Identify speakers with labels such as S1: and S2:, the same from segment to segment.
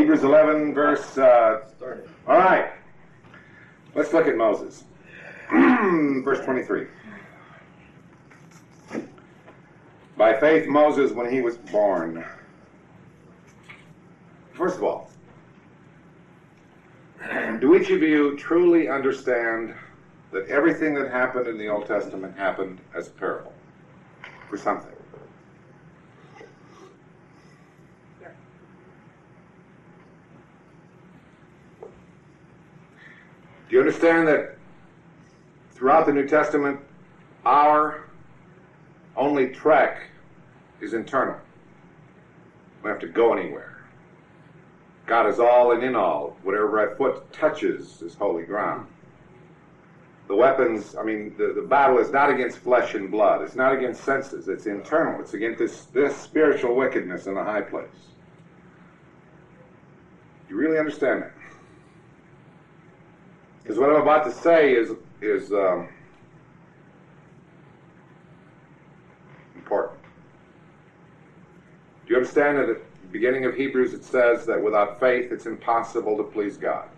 S1: Hebrews 11, verse... all right. Let's look at Moses. Verse 23. By faith, Moses, when he was born... First of all, do each of you truly understand that everything that happened in the Old Testament happened as a parable? For something. Do you understand that throughout the New Testament, our only trek is internal? We don't have to go anywhere. God is all and in all. Whatever our foot touches is holy ground. The weapons, the battle is not against flesh and blood. It's not against senses. It's internal. It's against this spiritual wickedness in the high place. You really understand that? Because what I'm about to say is important. Do you understand that at the beginning of Hebrews it says that without faith it's impossible to please God?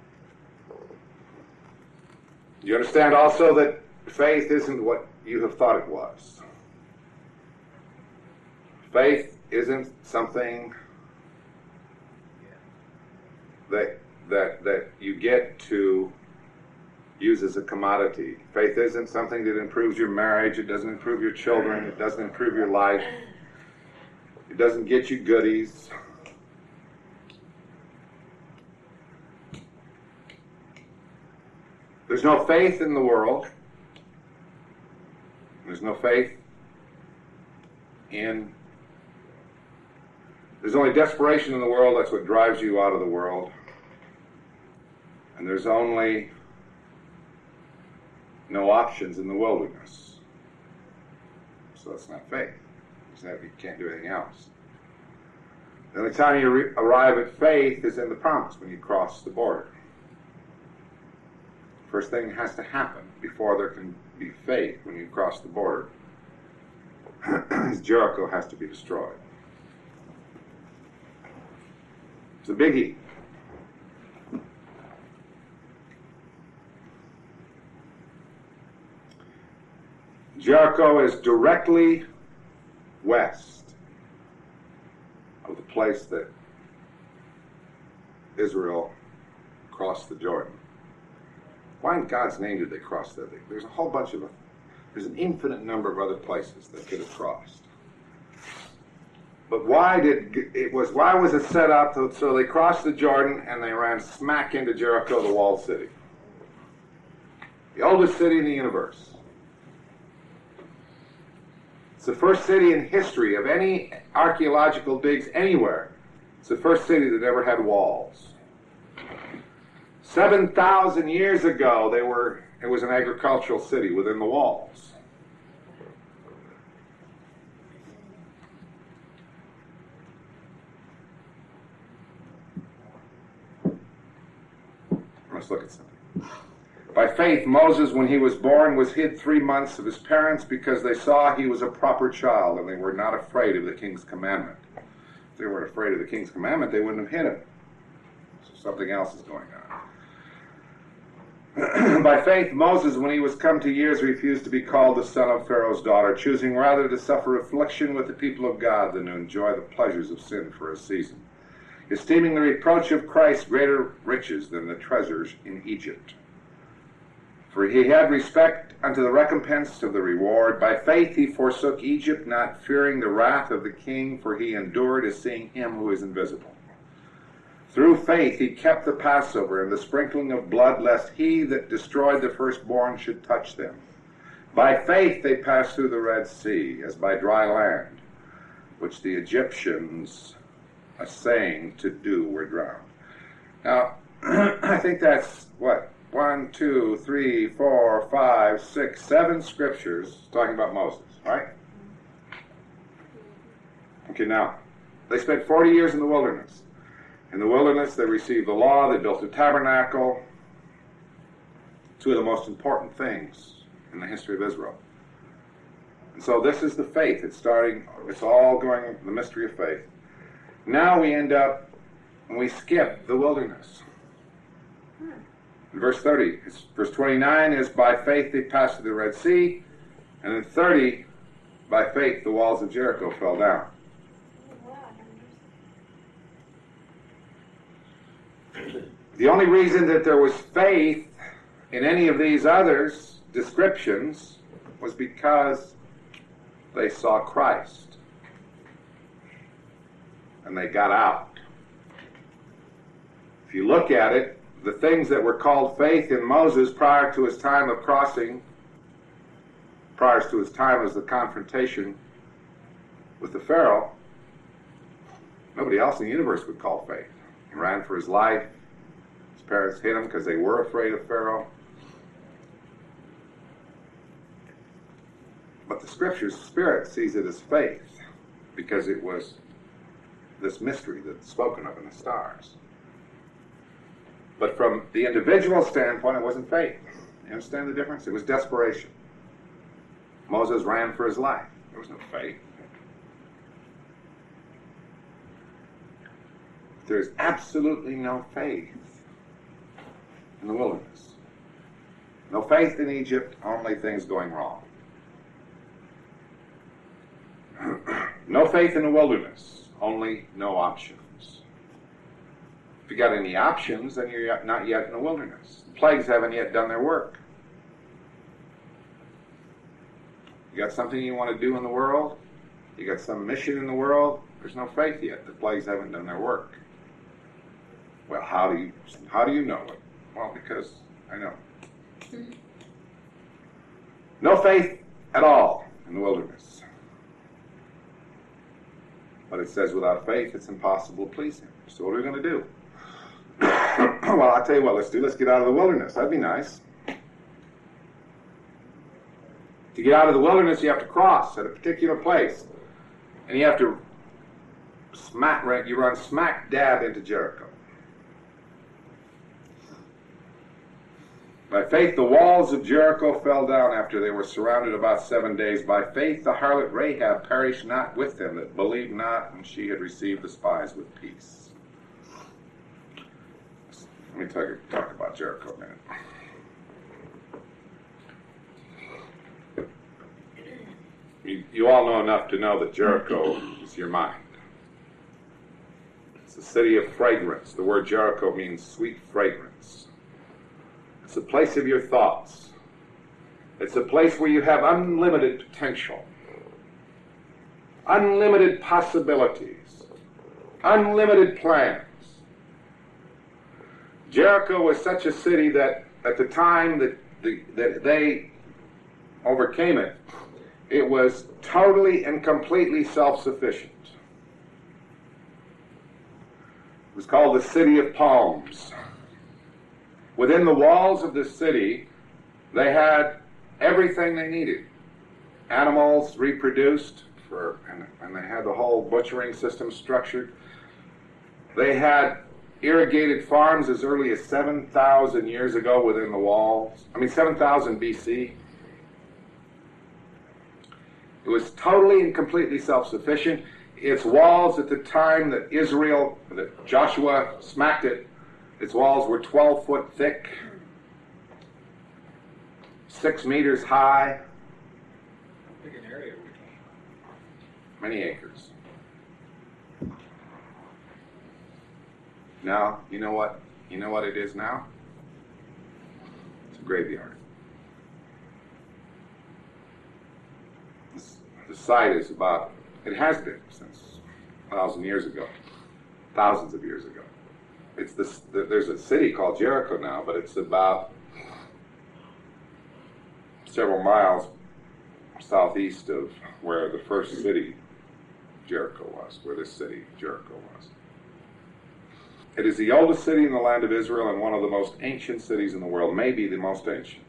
S1: Do you understand also that faith isn't what you have thought it was? Faith isn't something that you get to use as a commodity. Faith isn't something that improves your marriage. It doesn't improve your children. It doesn't improve your life. It doesn't get you goodies. There's no faith in the world. There's no faith in... There's only desperation in the world. That's what drives you out of the world. And there's only no options in the wilderness. So it's not faith. You can't do anything else. The only time you arrive at faith is in the promise, when you cross the border. First thing has to happen before there can be faith when you cross the border is Jericho has to be destroyed. It's a biggie. Jericho is directly west of the place that Israel crossed the Jordan. Why in God's name did they cross that? There's a whole bunch of, there's an infinite number of other places they could have crossed. But why was it set up so they crossed the Jordan and they ran smack into Jericho, the walled city? The oldest city in the universe. It's the first city in history of any archaeological digs anywhere. It's the first city that ever had walls. 7,000 years ago, it was an agricultural city within the walls. Let's look at something. By faith, Moses, when he was born, was hid 3 months of his parents because they saw he was a proper child and they were not afraid of the king's commandment. If they weren't afraid of the king's commandment, they wouldn't have hid him. So something else is going on. By faith, Moses, when he was come to years, refused to be called the son of Pharaoh's daughter, choosing rather to suffer affliction with the people of God than to enjoy the pleasures of sin for a season, esteeming the reproach of Christ greater riches than the treasures in Egypt. For he had respect unto the recompense of the reward. By faith he forsook Egypt, not fearing the wrath of the king, for he endured as seeing him who is invisible. Through faith he kept the Passover and the sprinkling of blood, lest he that destroyed the firstborn should touch them. By faith they passed through the Red Sea, as by dry land, which the Egyptians, essaying to do, were drowned. Now, I think that's, 1, 2, 3, 4, 5, 6, 7 scriptures talking about Moses, right? Okay, now, they spent 40 years in the wilderness. In the wilderness, they received the law, they built a tabernacle, two of the most important things in the history of Israel. And so this is the faith. It's all going, the mystery of faith. Now we end up and we skip the wilderness. In verse 30, verse 29 is, by faith they passed through the Red Sea, and in 30, by faith the walls of Jericho fell down. The only reason that there was faith in any of these others descriptions was because they saw Christ and they got out. If you look at it, the things that were called faith in Moses prior to his time of crossing, prior to his time as the confrontation with the Pharaoh, nobody else in the universe would call faith. He ran for his life. His parents hid him because they were afraid of Pharaoh. But the Scripture's Spirit sees it as faith because it was this mystery that's spoken of in the stars. But from the individual standpoint, it wasn't faith. You understand the difference? It was desperation. Moses ran for his life. There was no faith. There's absolutely no faith in the wilderness. No faith in Egypt, only things going wrong. No faith in the wilderness, only no options. If you got any options, then you're not yet in the wilderness. The plagues haven't yet done their work. You got something you want to do in the world? You got some mission in the world? There's no faith yet. The plagues haven't done their work. Well, how do you know it? Well, because I know. No faith at all in the wilderness. But it says without faith, it's impossible to please him. So what are we going to do? Well, I'll tell you what, let's get out of the wilderness. That'd be nice. To get out of the wilderness, you have to cross at a particular place. And you have to run smack dab into Jericho. By faith, the walls of Jericho fell down after they were surrounded about 7 days. By faith, the harlot Rahab perished not with them that believed not, and she had received the spies with peace. Let me talk about Jericho a minute. You all know enough to know that Jericho is your mind. It's a city of fragrance. The word Jericho means sweet fragrance. It's a place of your thoughts. It's a place where you have unlimited potential, unlimited possibilities, unlimited plans. Jericho was such a city that at the time that they overcame it, it was totally and completely self-sufficient. It was called the City of Palms. Within the walls of the city, they had everything they needed. Animals reproduced, and they had the whole butchering system structured. They had irrigated farms as early as 7,000 years ago within the walls. 7,000 BC. It was totally and completely self-sufficient. Its walls at the time that Joshua smacked it, its walls were 12 foot thick, 6 meters high.
S2: How big an area are we talking?
S1: Many acres. Now, you know what? You know what it is now? It's a graveyard. The site is it has been since 1,000 years ago, thousands of years ago. There's a city called Jericho now, but it's about several miles southeast of where the first city, Jericho, was, where this city, Jericho, was. It is the oldest city in the land of Israel and one of the most ancient cities in the world, maybe the most ancient.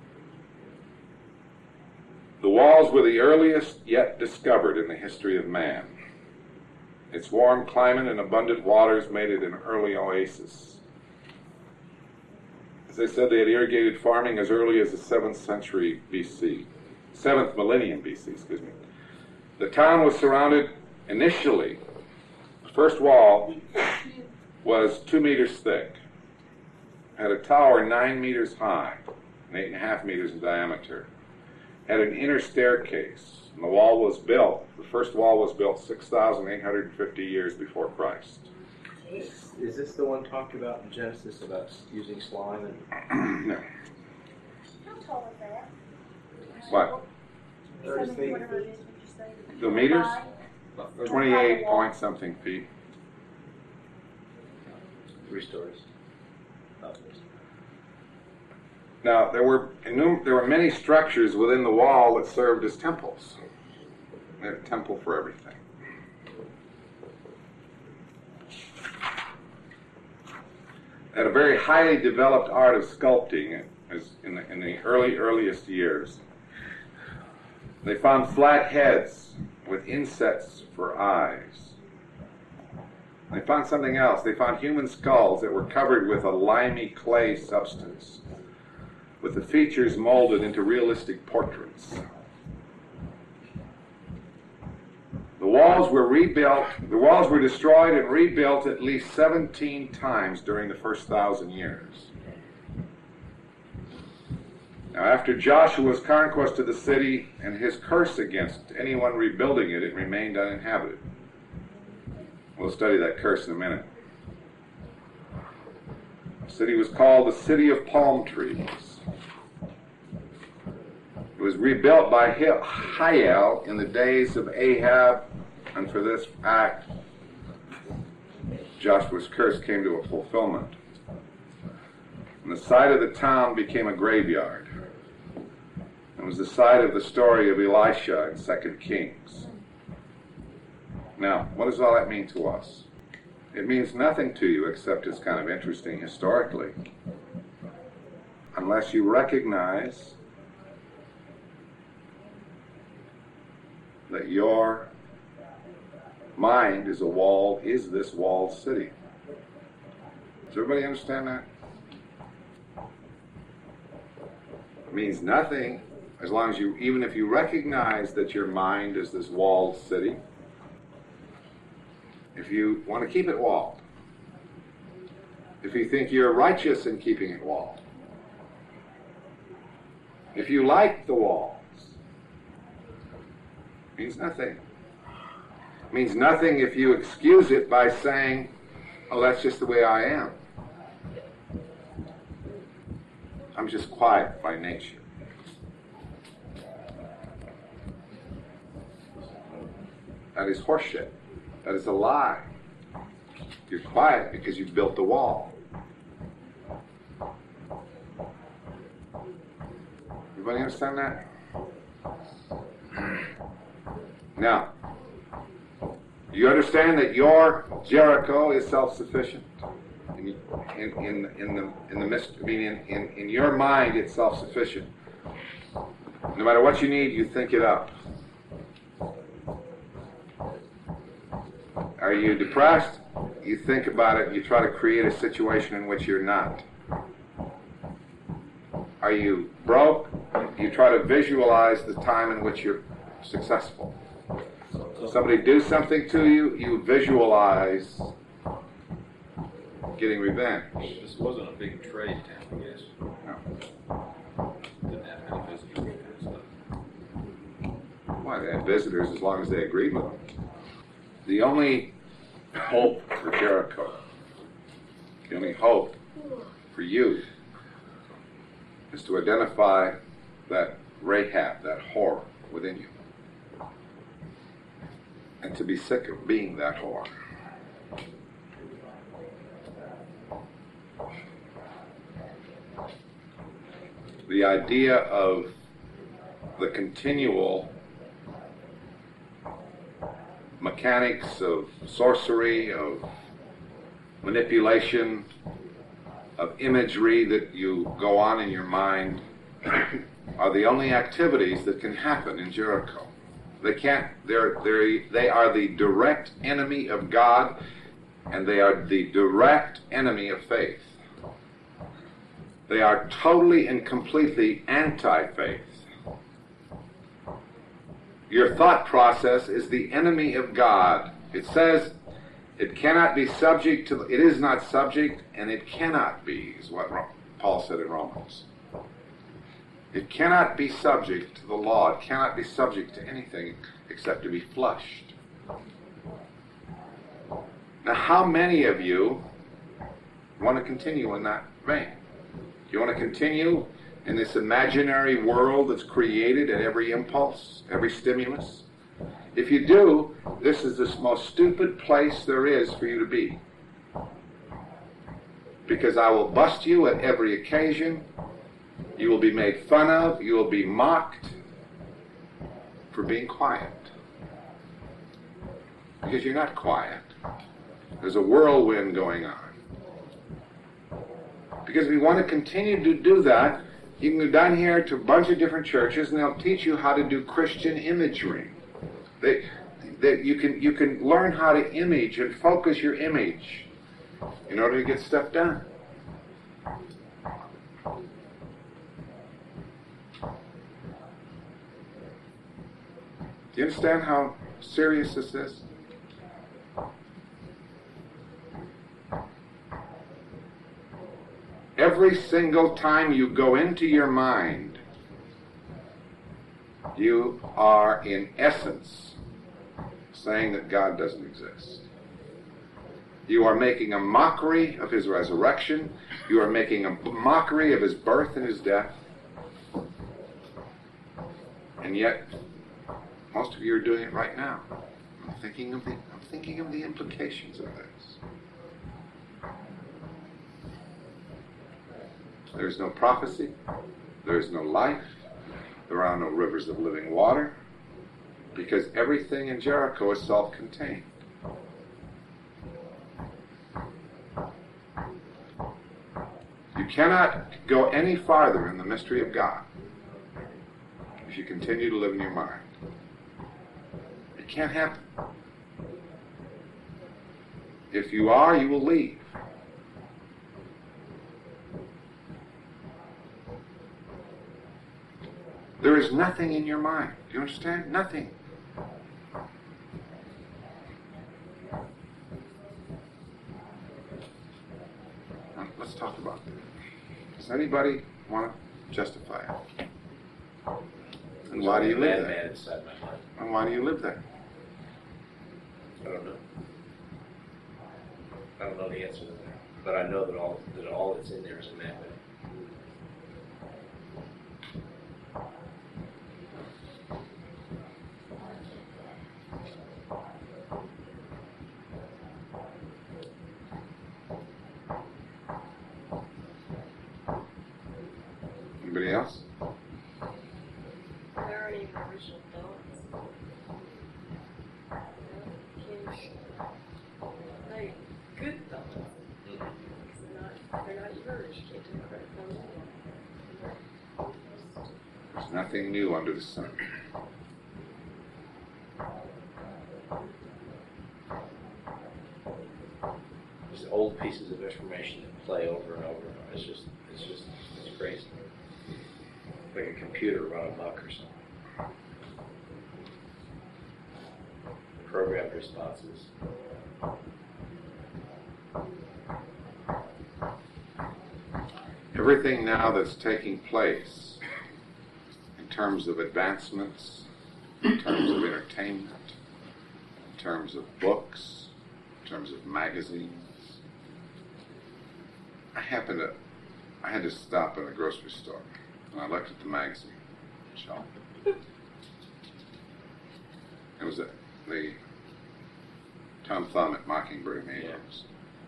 S1: The walls were the earliest yet discovered in the history of man. Its warm climate and abundant waters made it an early oasis. As I said, they had irrigated farming as early as the 7th century BC. 7th millennium BC, excuse me. The town was surrounded initially, the first wall was 2 meters thick, had a tower 9 meters high, and 8.5 meters in diameter, had an inner staircase, and the wall was built, the first wall was built 6,850 years before Christ.
S3: Is this the one talked about in Genesis about using slime? And
S1: No.
S4: How tall is that?
S1: What?
S3: 30 feet.
S4: Whatever it is, would you say?
S1: The meters?
S2: About
S1: 28 point something feet.
S3: 3 stories.
S1: Now, there were many structures within the wall that served as temples. They had a temple for everything. Had a very highly developed art of sculpting as in the earliest years. They found flat heads with insets for eyes. They found something else. They found human skulls that were covered with a limey clay substance, with the features molded into realistic portraits. The walls were rebuilt, the walls were destroyed and rebuilt at least 17 times during the first 1,000 years. Now, after Joshua's conquest of the city and his curse against anyone rebuilding it, it remained uninhabited. We'll study that curse in a minute. The city was called the City of Palm Trees. It was rebuilt by Hiel in the days of Ahab, and for this act, Joshua's curse came to a fulfillment. And the site of the town became a graveyard. It was the site of the story of Elisha in 2 Kings. Now, what does all that mean to us? It means nothing to you except it's kind of interesting historically. Unless you recognize that your mind is this walled city. Does everybody understand that? It means nothing as long as even if you recognize that your mind is this walled city, if you want to keep it walled, if you think you're righteous in keeping it walled, if you like the walls, it means nothing. It means nothing if you excuse it by saying, oh, that's just the way I am. I'm just quiet by nature. That is horseshit. That is a lie. You're quiet because you've built the wall. Everybody understand that? Now, you understand that your Jericho is self-sufficient. In your mind, it's self-sufficient. No matter what you need, you think it up. Are you depressed? You think about it. You try to create a situation in which you're not. Are you broke? You try to visualize the time in which you're successful. Somebody do something to you, you visualize getting revenge.
S2: This wasn't a big trade town, I guess.
S1: No.
S2: Didn't have many visitors and stuff.
S1: Why, they had visitors as long as they agreed with them. The only hope for Jericho, the only hope for you, is to identify that Rahab, that whore within you, and to be sick of being that whore. The idea of the continual mechanics of sorcery, of manipulation, of imagery that you go on in your mind are the only activities that can happen in Jericho. They are the direct enemy of God, and they are the direct enemy of faith. They are totally and completely anti-faith. Your thought process is the enemy of God. It says It cannot be subject to, it is not subject, and it cannot be, is what Paul said in Romans. It cannot be subject to the law. It cannot be subject to anything except to be flushed. Now, how many of you want to continue in that vein? You want to continue in this imaginary world that's created at every impulse, every stimulus? If you do, this is the most stupid place there is for you to be. Because I will bust you at every occasion. You will be made fun of. You will be mocked for being quiet. Because you're not quiet. There's a whirlwind going on. Because if you want to continue to do that, you can go down here to a bunch of different churches and they'll teach you how to do Christian imagery. You can learn how to image and focus your image in order to get stuff done. Do you understand how serious this is? Every single time you go into your mind, you are in essence saying that God doesn't exist. You are making a mockery of his resurrection. You are making a mockery of his birth and his death. And yet, most of you are doing it right now. I'm thinking of the implications of this. There is no prophecy. There is no life. There are no rivers of living water. Because everything in Jericho is self-contained. You cannot go any farther in the mystery of God if you continue to live in your mind. It can't happen. If you are, you will leave. There is nothing in your mind. Do you understand? Nothing. Now, let's talk about this. Does anybody want to justify it? And why do you live there?
S3: Inside my mind.
S1: And why do you live there?
S3: I don't know. I don't know the answer to that. But I know that all that's in there is a madman.
S1: Anybody else?
S4: There aren't even original thoughts. Like good thoughts. They're not yours. You can't take credit for them.
S1: There's nothing new under the sun.
S3: Just old pieces of information that play over and over and over. It's crazy. Like a computer run amok or something. Programmed responses.
S1: Everything now that's taking place in terms of advancements, in terms of entertainment, in terms of books, in terms of magazines. I had to stop in a grocery store, and I looked at the magazine shelf. It was the Tom Thumb at Mockingbird Majors.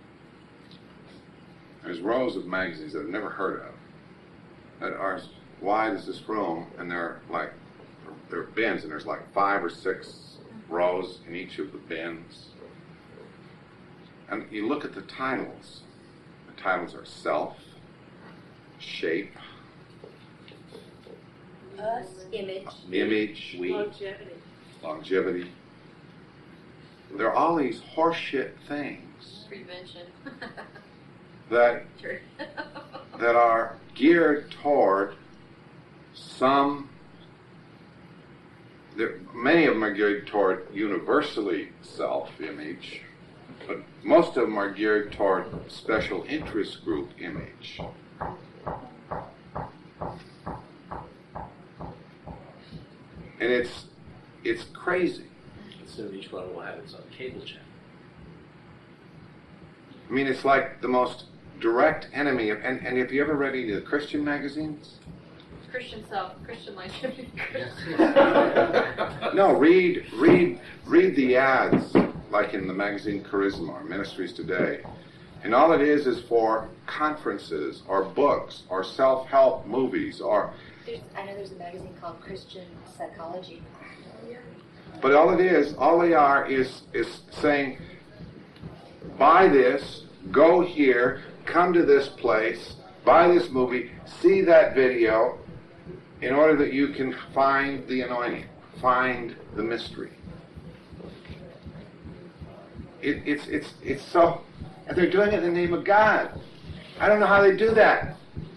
S1: There's rows of magazines that I've never heard of that are as wide as this room, and they're bins, and there's like 5 or 6 rows in each of the bins. And you look at the titles. The titles are Self, Shape,
S4: Us,
S1: Image, Longevity. There are all these horseshit things
S4: Prevention.
S1: that
S4: True.
S1: that are geared toward many of them are geared toward universally self-image, But most of them are geared toward special interest group image. And it's crazy.
S3: Soon each one will have its own cable channel.
S1: I mean, it's like the most direct enemy of, and have you ever read any of the Christian magazines?
S4: Christian self, Christian life should be Christian.
S1: No, read the ads, like in the magazine Charisma or Ministries Today. And all it is for conferences or books or self-help movies or...
S5: I know there's a magazine called Christian Psychology.
S1: But all they are is saying, buy this, go here, come to this place, buy this movie, see that video, in order that you can find the anointing, find the mystery. It's so, and they're doing it in the name of God. I don't know how they do that.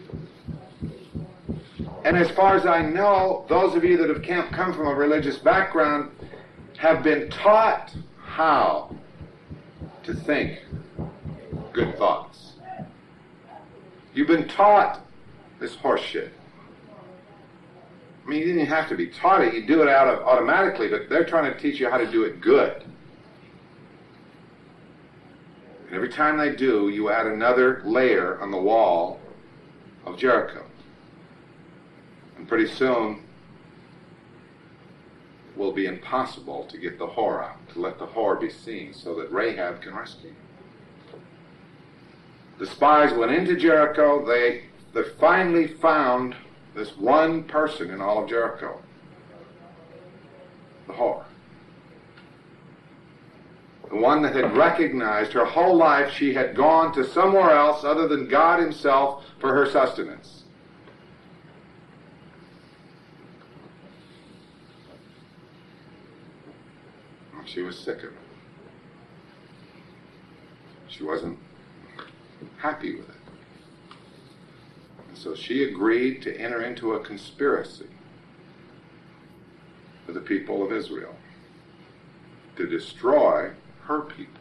S1: And as far as I know, those of you that have come from a religious background have been taught how to think good thoughts. You've been taught this horse shit. I mean, you didn't have to be taught it. You do it automatically, but they're trying to teach you how to do it good. And every time they do, you add another layer on the wall of Jericho. And pretty soon, it will be impossible to get the whore out, to let the whore be seen so that Rahab can rescue. The spies went into Jericho. They finally found this one person in all of Jericho, the whore. The one that had recognized her whole life she had gone to somewhere else other than God himself for her sustenance. She was sick of it. She wasn't happy with it. And so she agreed to enter into a conspiracy with the people of Israel to destroy her people.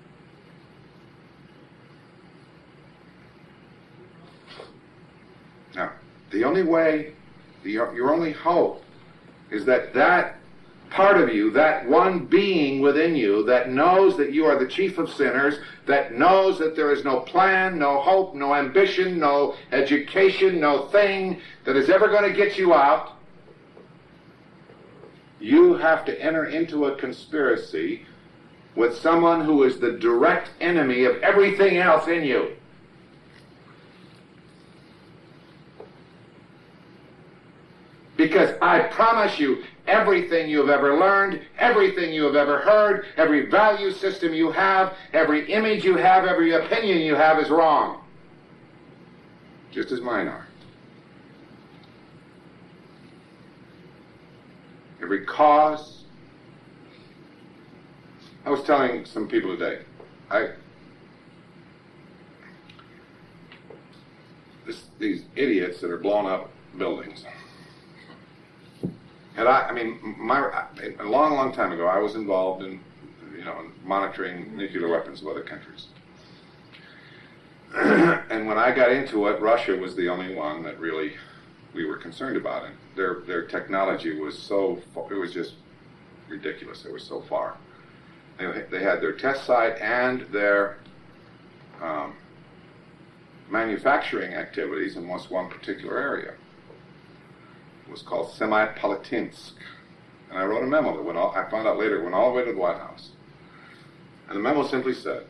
S1: Now, the only way, your only hope is that part of you, that one being within you that knows that you are the chief of sinners, that knows that there is no plan, no hope, no ambition, no education, no thing that is ever going to get you out, you have to enter into a conspiracy with someone who is the direct enemy of everything else in you. Because I promise you, everything you have ever learned, everything you have ever heard, every value system you have, every image you have, every opinion you have is wrong. Just as mine are. Every cause. I was telling some people today, these idiots that are blowing up buildings. And a long time ago, I was involved in, monitoring nuclear weapons of other countries. And when I got into it, Russia was the only one that really we were concerned about it. Their technology was it was just ridiculous. They were so far. They had their test site and their manufacturing activities in one particular area. It was called Semipalatinsk. And I wrote a memo that I found out later, went all the way to the White House. And the memo simply said,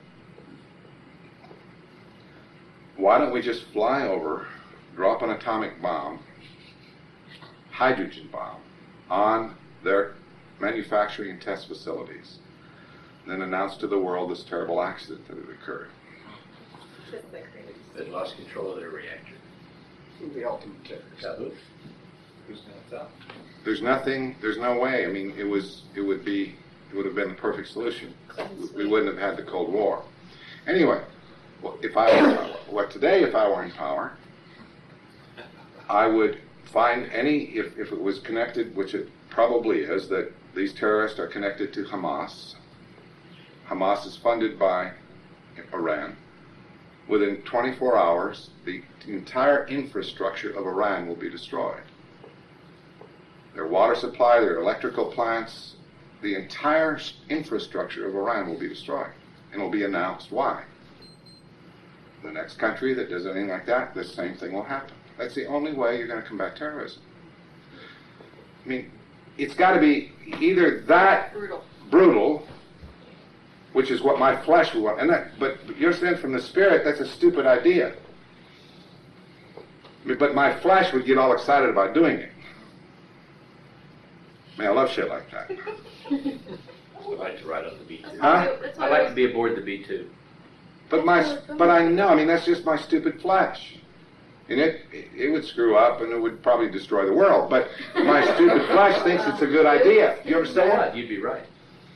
S1: why don't we just fly over, drop an atomic bomb, hydrogen bomb, on their manufacturing and test facilities, and then announce to the world this terrible accident that had occurred.
S3: They lost control of their reactor.
S2: The ultimate terrorist.
S3: Kaboom.
S2: Who's going to tell?
S1: There's no way. I mean, it would have been the perfect solution. We wouldn't have had the Cold War. Anyway, if I were in power, I would find if it was connected, which it probably is, that these terrorists are connected to Hamas, Hamas is funded by Iran. Within 24 hours, the entire infrastructure of Iran will be destroyed. Their water supply, their electrical plants, the entire infrastructure of Iran will be destroyed. And it will be announced why. The next country that does anything like that, the same thing will happen. That's the only way you're going to combat terrorism. I mean, it's got to be either that brutal, which is what my flesh would want, but you're saying from the Spirit, that's a stupid idea. But my flesh would get all excited about doing it. I mean, I love shit like that.
S3: I would like to ride on the B-2.
S1: Huh?
S3: I'd like to be aboard the B-2.
S1: But I know, I mean, that's just my stupid flesh. And it would screw up and it would probably destroy the world. But my stupid flesh thinks it's a good idea. You understand?
S3: You'd be right.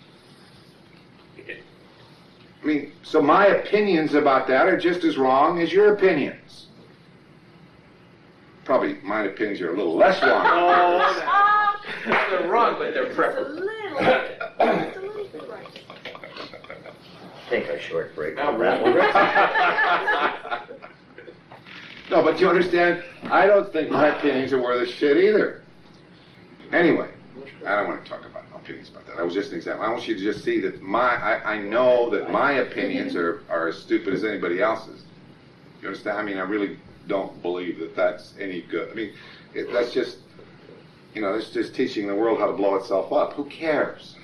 S1: I mean, so my opinions about that are just as wrong as your opinions. Probably my opinions are a little less wrong.
S3: Oh, they're wrong, but they're
S4: Just a
S3: preferable.
S4: little bit right.
S6: Take a short break.
S3: Now,
S6: on that one.
S1: No, but you understand, I don't think my opinions are worth a shit either. Anyway, I don't want to talk about opinions about that. That was just an example. I want you to just see that I know that my opinions are as stupid as anybody else's. You understand? I mean, I really don't believe that that's any good. I mean, that's just, it's just teaching the world how to blow itself up. Who cares?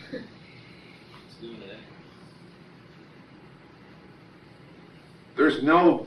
S1: There's no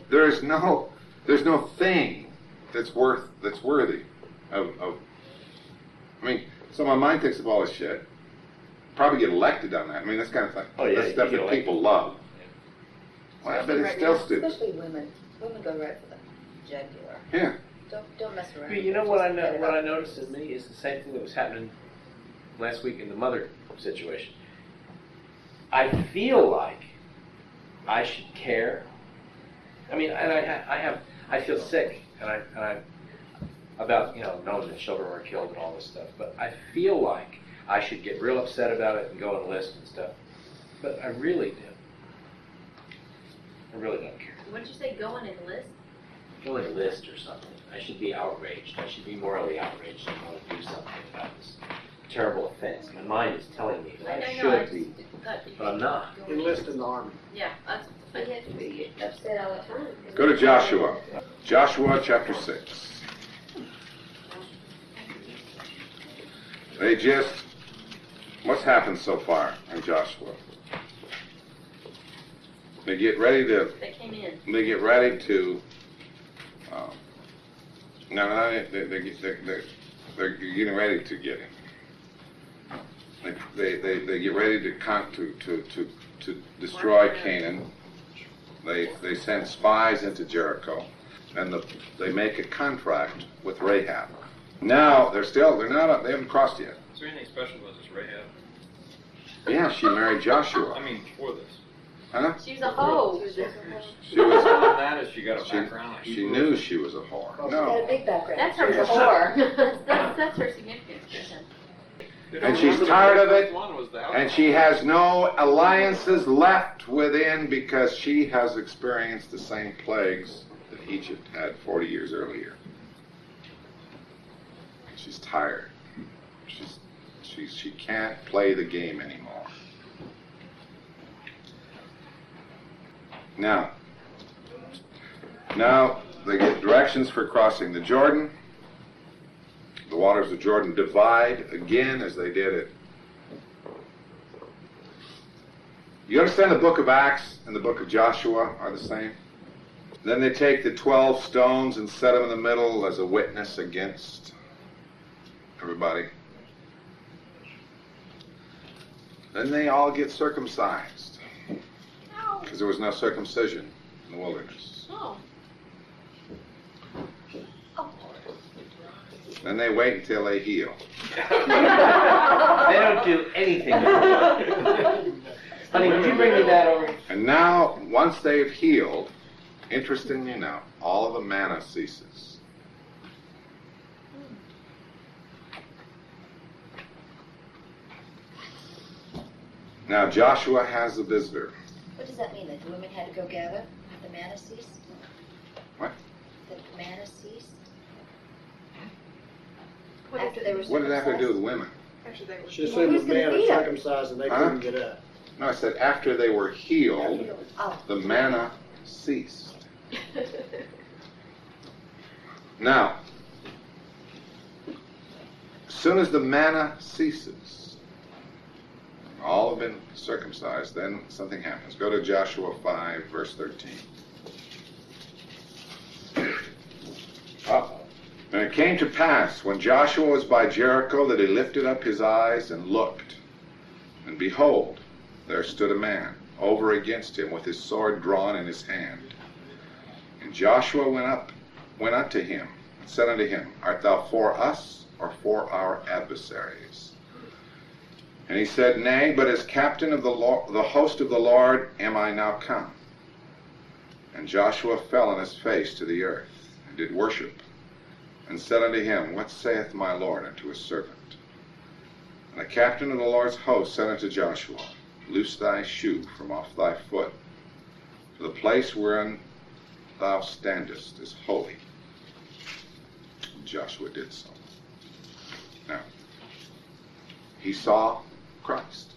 S1: thing that's worthy of. I mean, so my mind thinks of all this shit. Probably get elected on that. I mean, that's kind of thing.
S3: Oh, yeah,
S1: that's stuff
S3: you
S1: that
S3: get
S1: people love. Well, but it's still stupid.
S5: Especially women. Women go right for the jugular.
S1: Yeah.
S5: Don't mess around.
S7: But you know what I noticed in me is the same thing that was happening last week in the mother situation. I feel like I should care. I mean, and I feel sick, and I about knowing that children were killed and all this stuff. But I feel like I should get real upset about it and go and enlist and stuff. But I really do. I really don't care.
S4: What did you say, go and enlist?
S7: Go and enlist or something. I should be outraged. I should be morally outraged and want to do something about this terrible offense. My mind is telling me that I should be, but I'm not.
S2: Enlist in the army.
S4: Yeah, that's
S5: But you have to be upset all the time.
S1: Go to Joshua. Joshua chapter 6. What's happened so far in Joshua? They get ready to
S4: they came in.
S1: They get ready to. They're getting ready to get in. They get ready to destroy Canaan. They send spies into Jericho, and they make a contract with Rahab. Now they haven't crossed yet.
S2: Is there anything special about this Rahab?
S1: Yeah, she married Joshua.
S2: I mean, before this.
S1: Huh?
S4: She was a hoe.
S1: She was.
S2: Other than that, is she got a background? Like
S1: She knew she was a whore.
S5: She had a
S1: No.
S5: big background.
S4: That's her
S5: She was a whore.
S4: that's her significance.
S1: And she's tired of it,
S2: One was the
S1: and she has no alliances left within because she has experienced the same plagues that Egypt had 40 years earlier. She's tired. She can't play the game anymore. Now they get directions for crossing the Jordan. The waters of Jordan divide again as they did it. You understand the book of Acts and the book of Joshua are the same? Then they take the 12 stones and set them in the middle as a witness against everybody. Then they all get circumcised because there was no circumcision in the wilderness.
S4: Oh.
S1: Then they wait until they heal.
S7: They don't do anything. Honey, would you bring me that over?
S1: And now, once they've healed, interestingly enough, all of the manna ceases. Now Joshua has a visitor.
S5: What does that mean? That the women had to go gather? The manna ceased?
S1: What?
S5: That the manna ceased?
S4: What
S5: After
S4: is
S5: they
S4: it?
S5: were
S1: What did that have to do with
S5: circumcised?
S1: women?
S4: After they were
S8: She
S5: Well,
S8: said
S5: who's
S8: the
S5: gonna
S8: man
S5: feed
S8: was
S5: 'em?
S8: circumcised and they
S1: Huh?
S8: couldn't get up.
S1: No, I said after they were healed,
S5: Oh.
S1: the manna ceased. Now, as soon as the manna ceases, all have been circumcised, then something happens. Go to Joshua 5, verse 13. And it came to pass, when Joshua was by Jericho, that he lifted up his eyes and looked. And behold, there stood a man over against him with his sword drawn in his hand. And Joshua went unto him, and said unto him, Art thou for us, or for our adversaries? And he said, Nay, but as captain of the host of the Lord am I now come. And Joshua fell on his face to the earth, and did worship, and said unto him, What saith my Lord unto his servant? And the captain of the Lord's host said unto Joshua, Loose thy shoe from off thy foot, for the place wherein thou standest is holy. And Joshua did so. Now, he saw Christ.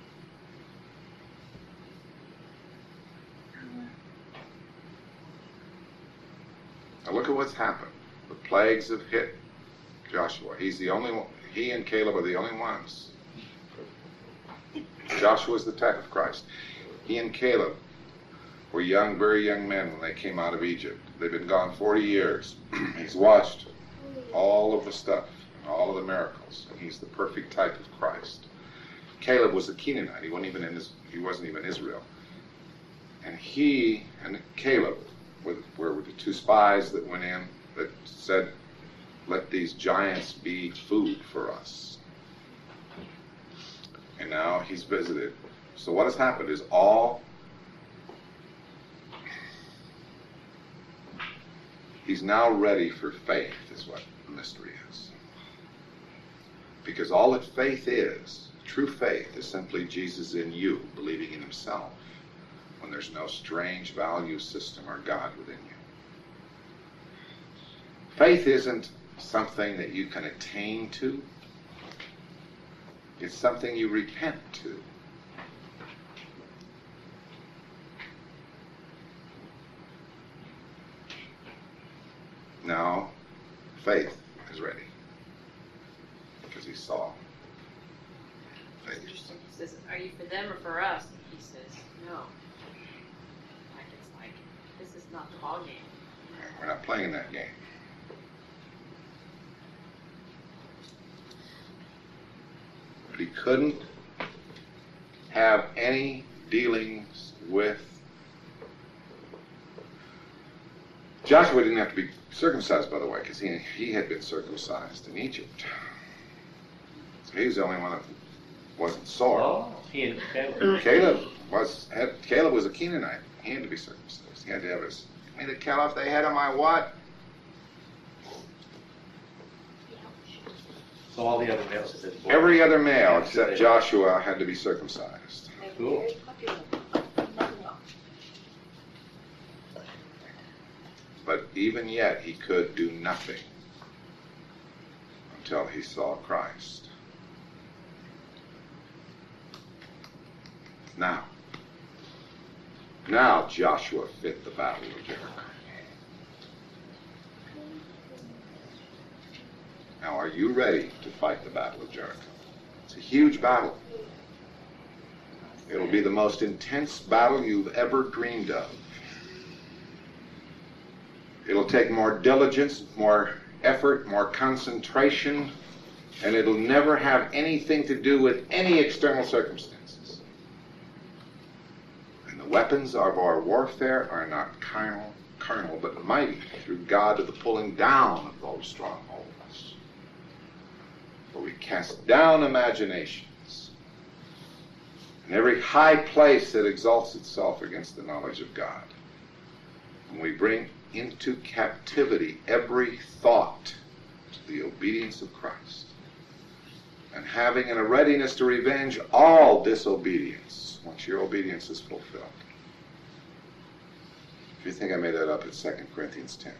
S1: Now look at what's happened. The plagues have hit Joshua. He's the only one. He and Caleb are the only ones. Joshua is the type of Christ. He and Caleb were young, very young men when they came out of Egypt. They've been gone 40 years. He's watched all of the stuff, all of the miracles, and he's the perfect type of Christ. Caleb was a Canaanite. He wasn't even Israel. And he and Caleb were the two spies that went in that said, let these giants be food for us. And now he's visited. So what has happened is he's now ready for faith, is what the mystery is. Because all that faith is, true faith, is simply Jesus in you, believing in himself, when there's no strange value system or God within you. Faith isn't something that you can attain to. It's something you repent to. Now, faith is ready. Because he saw faith.
S9: Interesting. He says, are you for them or for us? And he says, no. Like, this is not the ball game.
S1: We're not playing that game. But he couldn't have any dealings with... Joshua didn't have to be circumcised, by the way, because he had been circumcised in Egypt. So he was the only one that wasn't sore.
S7: Oh, he and Caleb.
S1: Caleb was a Canaanite. He had to be circumcised. He had to have his... Me to cut off the head of my what?
S7: So all the other males have been born.
S1: Every other male except Joshua had to be circumcised.
S7: Cool.
S5: Very popular.
S1: But even yet, he could do nothing until he saw Christ. Now Joshua fit the battle of Jericho. Now, are you ready to fight the battle of Jericho? It's a huge battle. It'll be the most intense battle you've ever dreamed of. It'll take more diligence, more effort, more concentration, and it'll never have anything to do with any external circumstances. And the weapons of our warfare are not carnal, but mighty through God to the pulling down of those strongholds. For we cast down imaginations and every high place that exalts itself against the knowledge of God. And we bring into captivity every thought to the obedience of Christ. and having in a readiness to revenge all disobedience once your obedience is fulfilled. If you think I made that up, it's 2 Corinthians 10.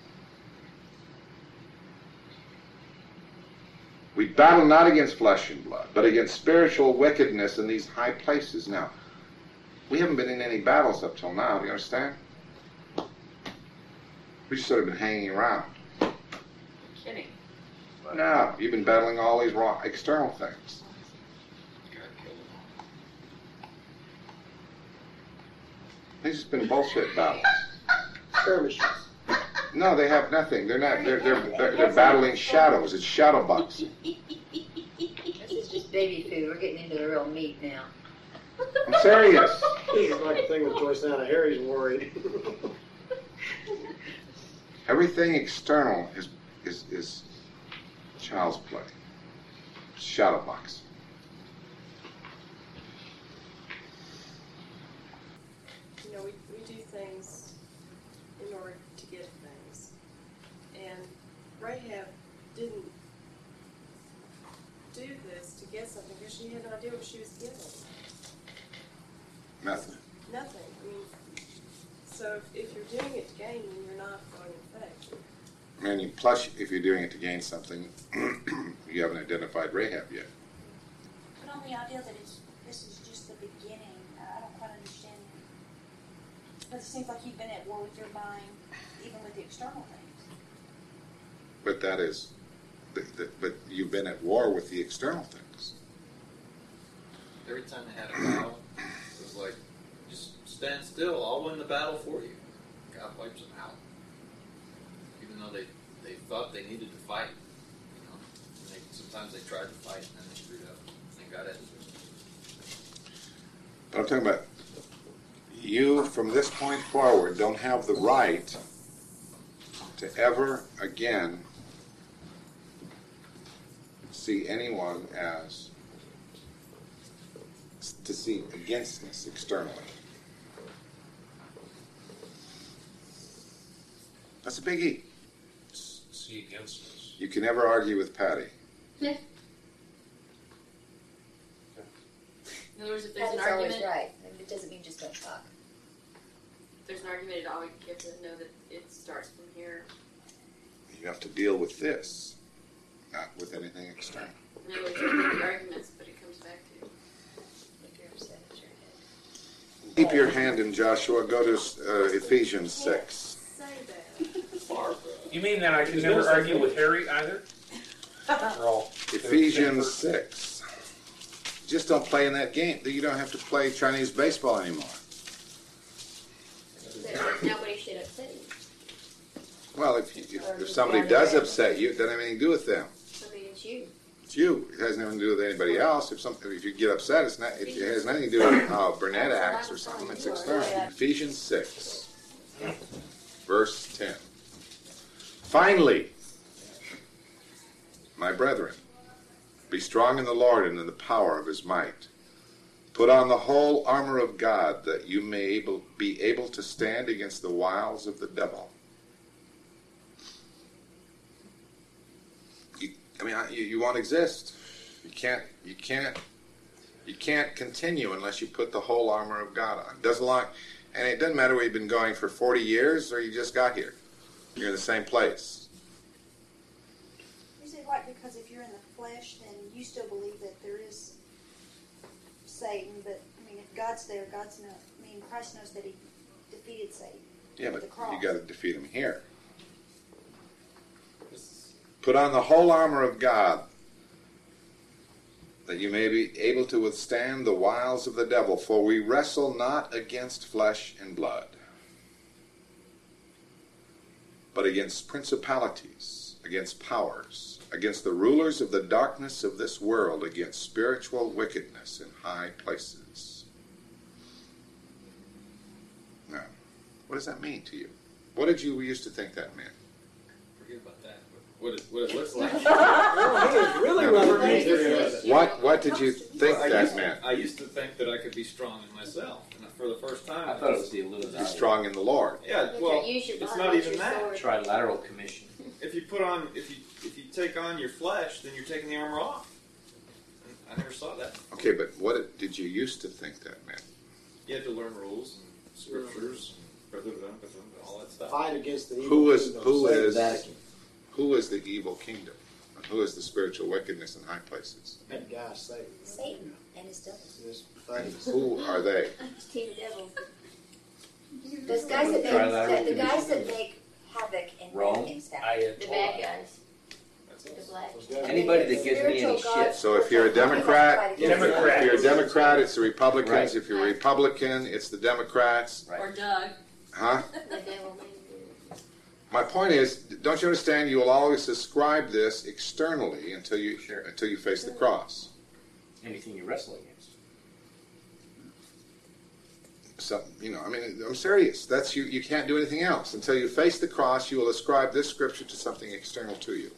S1: We battle not against flesh and blood, but against spiritual wickedness in these high places. Now, we haven't been in any battles up till now, do you understand? We've just sort of been hanging around.
S9: Kidding.
S1: No, you've been battling all these wrong external things.
S2: God killed
S1: These have been bullshit battles.
S8: Skirmishes.
S1: No, they have nothing. They're not. They're battling shadows. It's shadow boxing.
S5: This is just baby food. We're getting into the real meat now.
S1: I'm serious.
S8: This is like the thing with Joyce Anna. Harry's worried.
S1: Everything external is child's play. Shadow boxing.
S4: You know, we do things in order to get things. And Rahab didn't do this to get something because she had no idea what she was getting.
S1: Nothing.
S4: Nothing. I mean, so if you're doing it to gain, then you're not going effective.
S1: And plus, if you're doing it to gain something, you haven't identified Rahab yet.
S10: But on the idea that this is just the beginning, I don't quite understand it. Because it seems like you've been at war with your mind, even with the external things.
S1: But that is, but you've been at war with the external things.
S2: Every time they had a battle, it was like, just stand still, I'll win the battle for you. God wipes them out. Even though they thought they needed to fight, you know. And sometimes they tried to fight and then they screwed up. And God had to do it.
S1: But I'm talking about you from this point forward don't have the right to ever again see anyone as to see against us externally. That's a biggie.
S2: See against us.
S1: You can never argue with Patty.
S9: In other words, if there's
S5: That
S9: an
S5: is always
S9: argument,
S5: right. It doesn't mean just don't talk.
S9: if there's an argument, you always have to know that it starts from here.
S1: You have to deal with this, not with anything external.
S9: In other words, you make the arguments, but it comes back to
S5: If you're upset at your head.
S1: Keep your hand in Joshua. Go to Ephesians 6.
S4: Say that.
S2: Barbara.
S11: You mean that I can never argue with Harry either? Or all
S1: Ephesians 6. Just don't play in that game. You don't have to play Chinese baseball anymore.
S5: Nobody should upset you.
S1: Well, if somebody does upset you, it doesn't have anything to do with them.
S5: I mean, it's you.
S1: It's you. It has nothing to do with anybody else. If you get upset, it has nothing to do with how Burnett acts or something. It's external. Ephesians 6, verse 10. Finally, my brethren, be strong in the Lord and in the power of his might. Put on the whole armor of God, that you may be able to stand against the wiles of the devil. You won't exist. You can't continue unless you put the whole armor of God on. And it doesn't matter whether you've been going for 40 years or you just got here. You're in the same place.
S10: Is it right because if you're in the flesh, then you still believe that there is Satan, but I mean, if God's there, God's not. I mean, Christ knows that he defeated Satan.
S1: Yeah,
S10: with
S1: but
S10: the cross.
S1: you got to defeat him here. Put on the whole armor of God, that you may be able to withstand the wiles of the devil, for we wrestle not against flesh and blood, but against principalities, against powers, against the rulers of the darkness of this world, against spiritual wickedness in high places. Now, what does that mean to you? What did you used to think that meant?
S2: Forget about that. What it looks like.
S8: Oh, he is really rubber
S1: What did you think that meant?
S2: I used to think that I could be strong in myself. And for the first time,
S7: I thought it was the Illuminati.
S1: Be strong in the Lord.
S2: Yeah, well,
S5: Use your
S2: it's
S5: body,
S2: not
S5: use
S2: even
S5: your
S2: that.
S5: sword.
S7: Trilateral Commission.
S2: If you take on your flesh, then you're taking the armor off. I never saw that.
S1: Okay, but what did you used to think that meant?
S2: You had to learn rules and scriptures and all that stuff.
S8: Fight against the evil
S1: Who is
S8: kingdom.
S1: who is the evil kingdom? And who is the spiritual wickedness in high places?
S8: That guy Satan.
S5: Satan and his devils.
S8: This thing.
S1: Who are they?
S5: Team of devils. Those guys that make, the guys that make havoc and
S3: Rome,
S5: things happen.
S9: The bad guys. The black.
S8: Those guys-
S3: Anybody that gives me any shit.
S1: So if you're a Democrat, if
S11: Democrat.
S1: you're a Democrat, it's the Republicans.
S3: Right.
S1: If you're a Republican, it's the Democrats.
S3: Right.
S9: Or Doug.
S1: Huh?
S9: The devil made
S1: My point is, don't you understand? You will always ascribe this externally until you face the cross.
S3: Anything you wrestle against.
S1: So, I mean, I'm serious. That's you. You can't do anything else until you face the cross. You will ascribe this scripture to something external to you.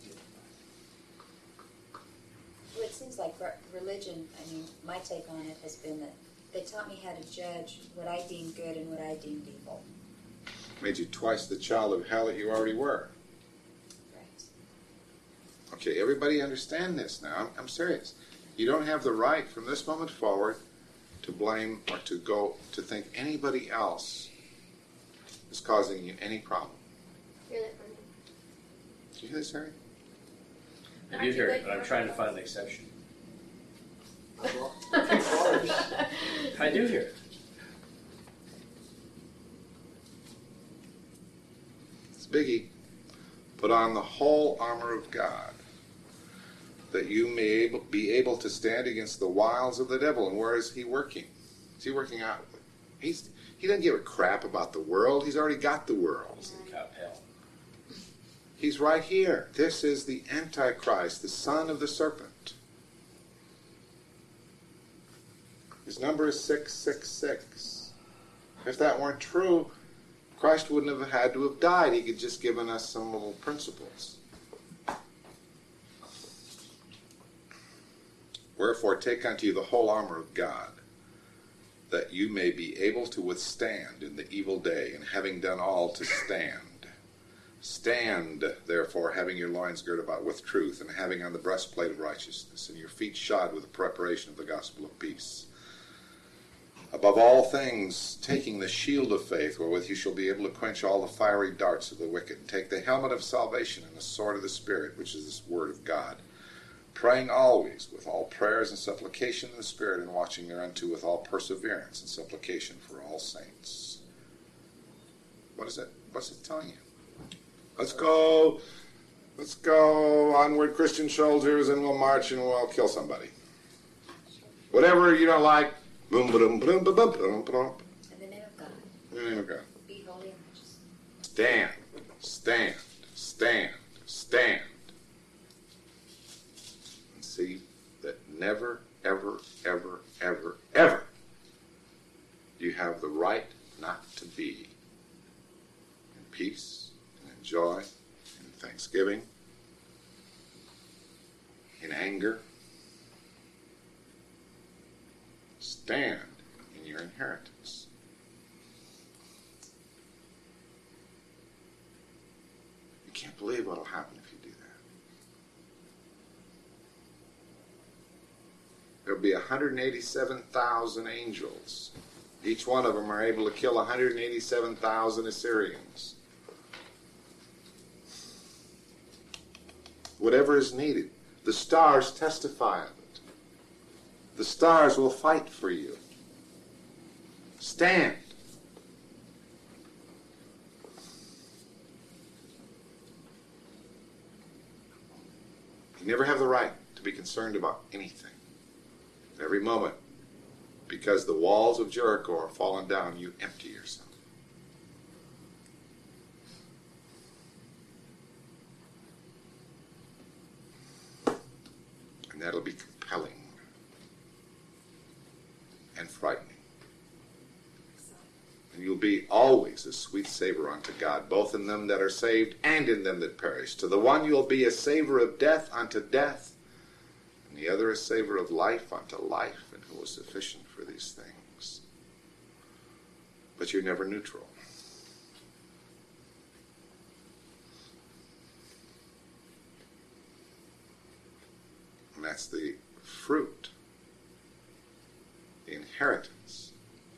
S5: Well, it seems like religion, I mean, my take on it has been that they taught me how to judge what I deemed good and what I deemed evil.
S1: Made you twice the child of hell that you already were.
S5: Right.
S1: Okay, everybody understand this now. I'm serious. You don't have the right from this moment forward to blame or to think anybody else is causing you any problem.
S9: Hear that from me?
S1: Did you hear this, Harry?
S3: I do hear it, but I'm trying to find an exception. I do hear it.
S1: It's biggie. Put on the whole armor of God, that you may be able to stand against the wiles of the devil. And where is he working? Is he working out? He doesn't give a crap about the world. He's already got the world.
S3: Cop hell.
S1: He's right here. This is the Antichrist, the son of the serpent. His number is 666. If that weren't true, Christ wouldn't have had to have died. He could just given us some little principles. Wherefore, take unto you the whole armor of God, that you may be able to withstand in the evil day, and having done all, to stand. Stand, therefore, having your loins girt about with truth, and having on the breastplate of righteousness, and your feet shod with the preparation of the gospel of peace. Above all things, taking the shield of faith, wherewith you shall be able to quench all the fiery darts of the wicked, and take the helmet of salvation and the sword of the Spirit, which is the word of God, praying always with all prayers and supplication in the Spirit, and watching thereunto with all perseverance and supplication for all saints. What is it? What's it telling you? Let's go onward, Christian soldiers, and we'll march and we'll kill somebody. Whatever you don't like, boom, boom, boom, boom, boom, boom, boom.
S5: In the name of God.
S1: In the name of God.
S5: Be holy and righteous.
S1: Stand, stand, stand, stand. And see that never, ever, ever, ever, ever you have the right not to be in peace, and in joy, in thanksgiving, in anger. Stand in your inheritance. You can't believe what will happen if you do that. There'll be 187,000 angels. Each one of them are able to kill 187,000 Assyrians. Whatever is needed. The stars testify of it. The stars will fight for you. Stand. You never have the right to be concerned about anything. Every moment, because the walls of Jericho are falling down, you empty yourself. And that'll be compelling and frightening. And you'll be always a sweet savor unto God, both in them that are saved and in them that perish. To the one you'll be a savor of death unto death, and the other a savor of life unto life, and who is sufficient for these things. But you're never neutral. And that's the fruit, the inheritance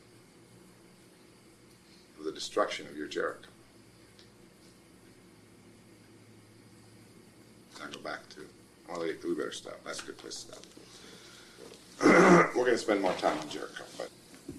S1: of the destruction of your Jericho. I'll go back to, well, we better stop. That's a good place to stop. We're going to spend more time on Jericho, but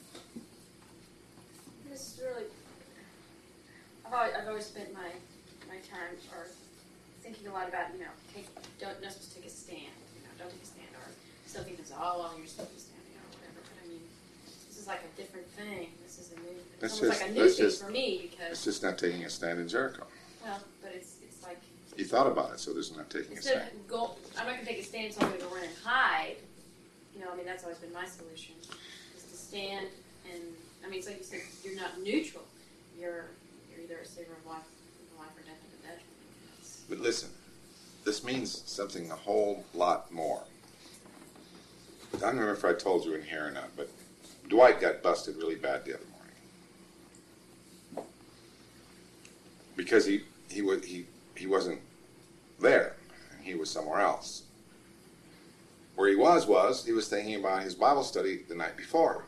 S9: This is really. I've always spent my time or thinking a lot about not supposed to take a stand. Don't take a stand, or something that's you're supposed to stand, or whatever. But I mean, this is like a different thing. This is a new. It's almost like a new thing for me because
S1: it's just not taking a stand in Jericho.
S9: Well, but it's like.
S1: You thought about it, so there's not taking a stand.
S9: I'm not going to take a stand, so I'm going to go run and hide. That's always been my solution, is to stand and, it's like you said, you're not neutral. You're either a saver of life or death of the dead.
S1: But listen, this means something a whole lot more. I don't remember if I told you in here or not, but Dwight got busted really bad the other morning. Because he wasn't there. He was somewhere else. Where he was thinking about his Bible study the night before.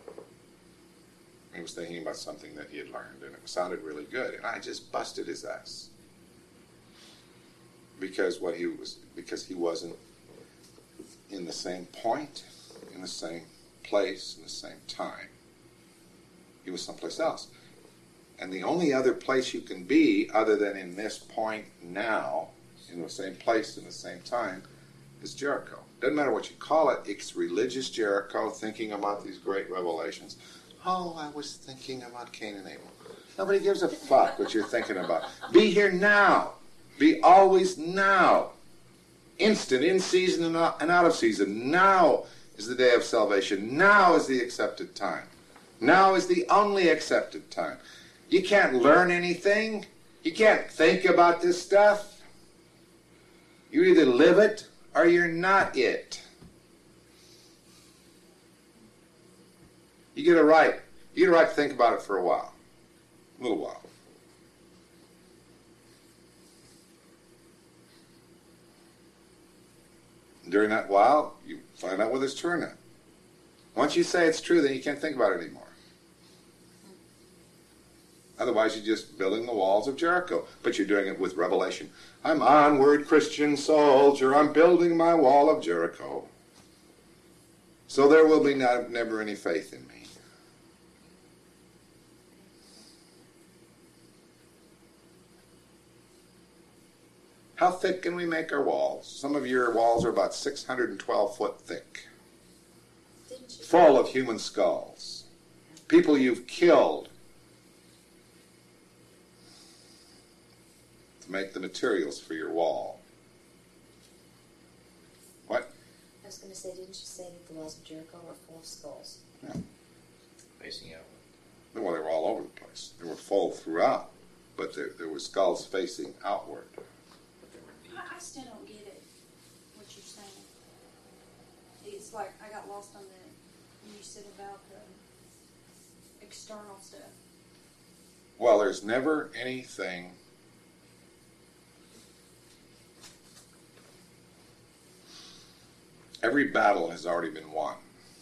S1: He was thinking about something that he had learned, and it sounded really good. And I just busted his ass. Because he wasn't in the same point, in the same place, in the same time. He was someplace else. And the only other place you can be, other than in this point now, in the same place, in the same time, is Jericho. Doesn't matter what you call it, it's religious Jericho, thinking about these great revelations. Oh, I was thinking about Cain and Abel. Nobody gives a fuck what you're thinking about. Be here now. Be always now. Instant, in season and out of season. Now is the day of salvation. Now is the accepted time. Now is the only accepted time. You can't learn anything. You can't think about this stuff. You either live it or you're not it. You get it right. You get it right to think about it for a while. A little while. During that while, you find out whether it's true or not. Once you say it's true, then you can't think about it anymore. Otherwise, you're just building the walls of Jericho. But you're doing it with revelation. I'm onward, Christian soldier. I'm building my wall of Jericho. So there will be never any faith in me. How thick can we make our walls? Some of your walls are about 612 foot thick. Full of human skulls. People you've killed to make the materials for your wall. What?
S5: I was going to say, didn't you say that the walls of Jericho were full of skulls?
S1: Yeah.
S3: Facing out.
S1: Well, they were all over the place. They were full throughout, but there were skulls facing outward.
S10: I still don't get it, what you're saying. It's like I got lost on when you said about the external stuff.
S1: Well, there's never anything every battle has already been won.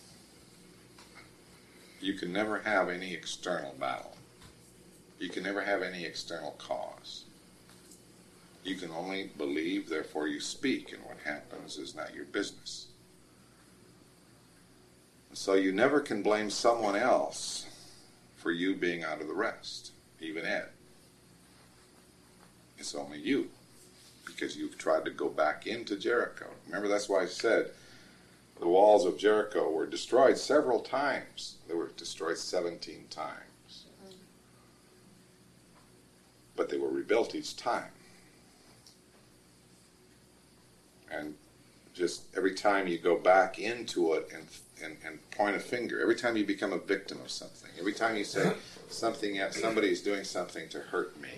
S1: You can never have any external battle. You can never have any external cause. You can only believe, therefore you speak, and what happens is not your business. So you never can blame someone else for you being out of the rest, even Ed. It's only you, because you've tried to go back into Jericho. Remember, that's why I said the walls of Jericho were destroyed several times. They were destroyed 17 times. But they were rebuilt each time. And just every time you go back into it and point a finger, every time you become a victim of something, every time you say somebody's doing something to hurt me,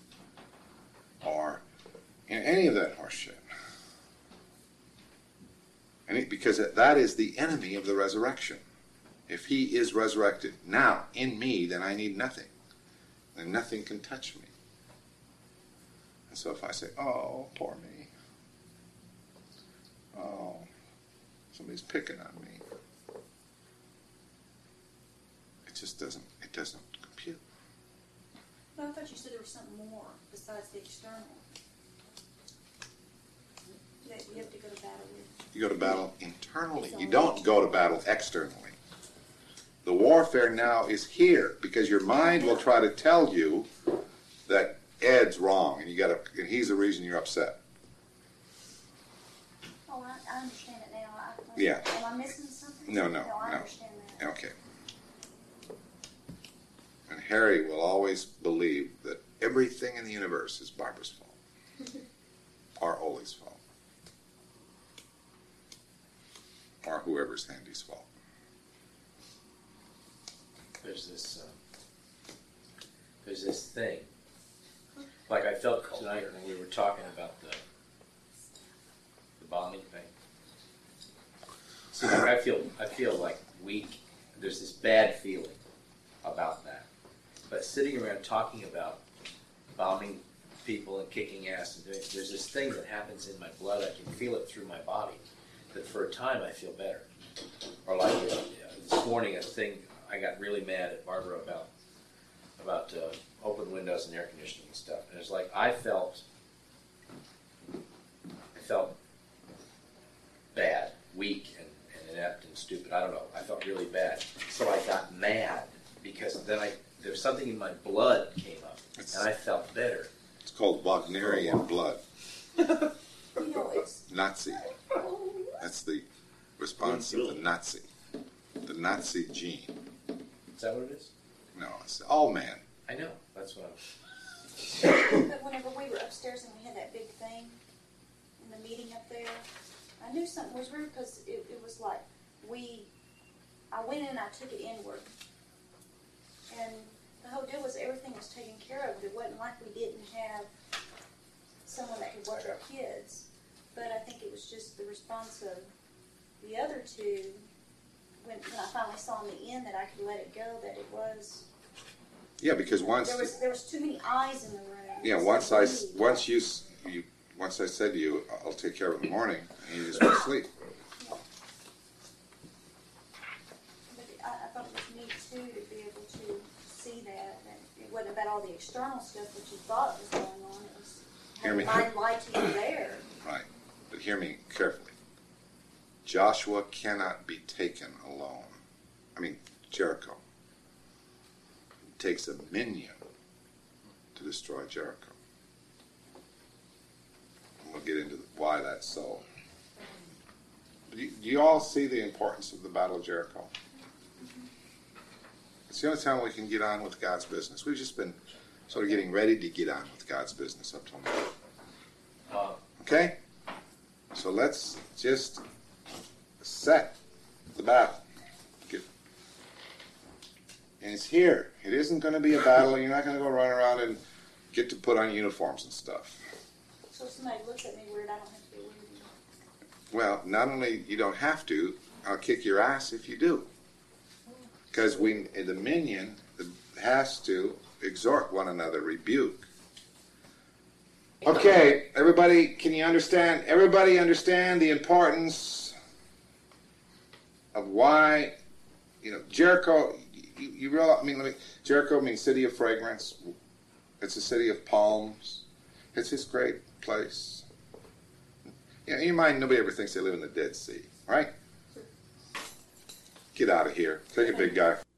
S1: or any of that horseshit, because that is the enemy of the resurrection. If he is resurrected now in me, then I need nothing. Then nothing can touch me. And so if I say, oh, poor me. Oh, Somebody's picking on me. It just doesn't compute.
S10: Well, I thought you said there was something more besides the external that you have to go to battle with.
S1: You go to battle internally. You don't go to battle externally. The warfare now is here because your mind will try to tell you that Ed's wrong and and he's the reason you're upset.
S10: Oh, I understand it now.
S1: Yeah.
S10: Am I missing something?
S1: No,
S10: I understand that.
S1: Okay. And Harry will always believe that everything in the universe is Barbara's fault. Or Ole's fault. Or whoever's handy's fault.
S3: There's this thing. Like I felt tonight when we were talking about the bombing thing. So like I feel like weak. There's this bad feeling about that. But sitting around talking about bombing people and kicking ass and doing, there's this thing that happens in my blood. I can feel it through my body. That for a time I feel better. Or like this morning, I got really mad at Barbara about open windows and air conditioning and stuff. And it's like I felt bad, weak, and inept and stupid. I don't know. I felt really bad. So I got mad because then there's something in my blood came up, and I felt better.
S1: It's called Wagnerian blood.
S10: It's
S1: Nazi. That's the response of the Nazi. The Nazi gene.
S3: Is that what it is?
S1: No, it's all man.
S3: I know. That's what I was.
S10: But whenever we were upstairs and we had that big thing in the meeting up there, I knew something was weird because it was like I went in and I took it inward. And the whole deal was everything was taken care of. It wasn't like we didn't have someone that could watch our kids. But I think it was just the response of the other two when I finally saw in the end that I could let it go, that it was...
S1: Yeah, because once...
S10: There was too many eyes in the room.
S1: Yeah, once I said to you, I'll take care of it in the morning, and you just went to sleep.
S10: Yeah. But I thought it was neat, too, to be able to see that it wasn't about all the external stuff that you thought was going on. It was having mind lie to you there.
S1: Right. But hear me carefully. Joshua cannot be taken alone. I mean, Jericho. It takes a minion to destroy Jericho. And we'll get into why that's so. Do you all see the importance of the Battle of Jericho? It's the only time we can get on with God's business. We've just been sort of getting ready to get on with God's business up till now. Okay? So let's just set the battle. And it's here. It isn't going to be a battle. You're not going to go run around and get to put on uniforms and stuff.
S10: So if somebody looks at me weird, I don't have to be weird.
S1: Well, not only you don't have to, I'll kick your ass if you do. Because the minion has to exhort one another, rebuke. Okay, everybody, can you understand? Everybody understand the importance of why, Jericho, you realize, Jericho means city of fragrance. It's a city of palms. It's this great place. In your mind, nobody ever thinks they live in the Dead Sea, right? Get out of here. Take a big guy.